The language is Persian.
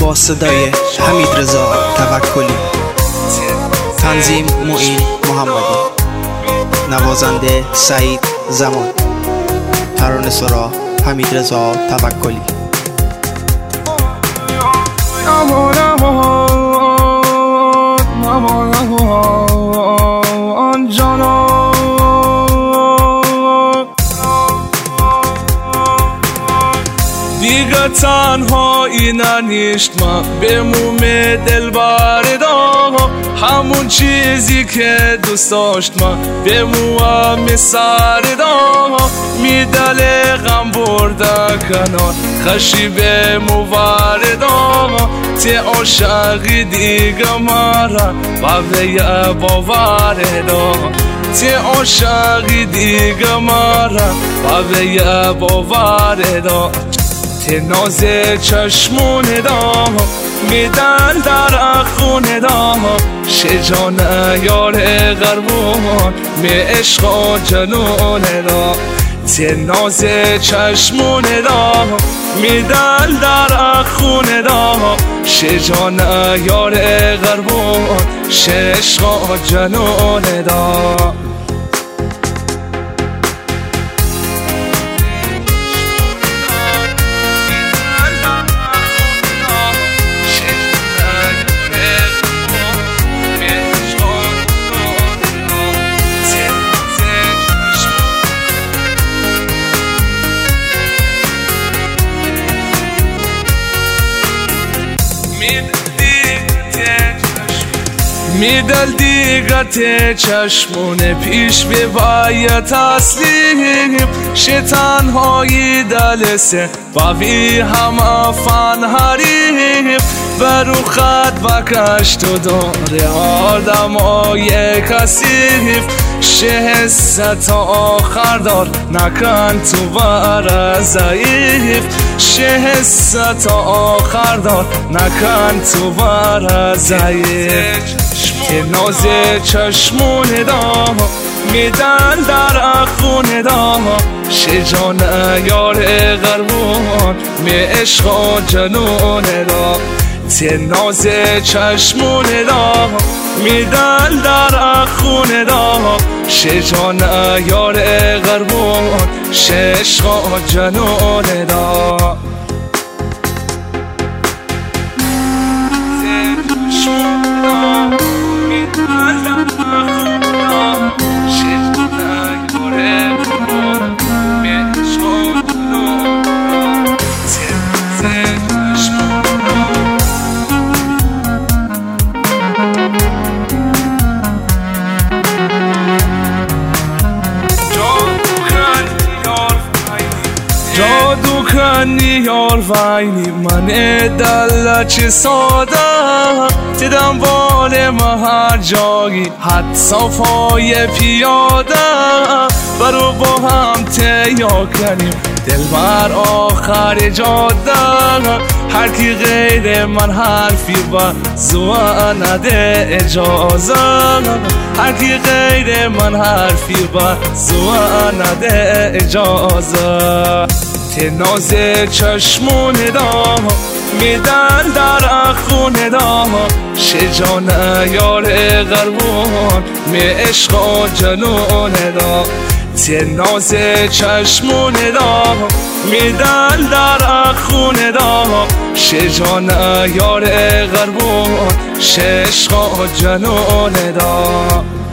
با صدای حمیدرضا توکلی، تنظیم معین محمدی، نوازنده سعید زمان، ترانه سرا حمیدرضا توکلی. دیگه تنهایی ننیشت من به موم دل بردم، همون چیزی که دوست داشت من به موام سردم. میدل غم برده کنار خشی به موردم، تی عاشقی دیگه مرا و به باوردم، تی عاشقی دیگه مرا و به باوردم. تی ناز چشمون دام میدن در خونه دام، شجان یار غربون می عشق و جنون دام. تی ناز چشمون دام میدن در خونه دام، شجان یار غربون عشق و جنون دام. میدل دیگه ته چشمونه پیش به باید تسلیم، شیطان های دلسه باوی همه فن حریم، برو خط بکشت و داره آدم های کسیف، شهسته تا آخر دار نکن تو بر ضعیف، شهسته تا آخر دار نکن تو بر ضعیف. که ناز چشمون دام میدن در خونه دام، شجان یار غربون می عشق و جنون دام. تی ناز چشمون دام میدن در خونه دام، شجان یار غربون عشق و جنون دام. جادو کنی یار وینی من دل چه ساده، دیدم بال ما هر جایی حد صفای پیاده، برو با هم تیا کنیم دل بر آخر جاده، هر کی غیر من حرفی با زوا نده اجازه، هر کی غیر من حرفی با زوا نده اجازه. تی ناز چشمون دام میدن در خونه دام، شجان یار غربون می عشق و جنون دام. تی ناز چشمون دام میدن در خونه دام، شجان یار غربون عشق و جنون دام.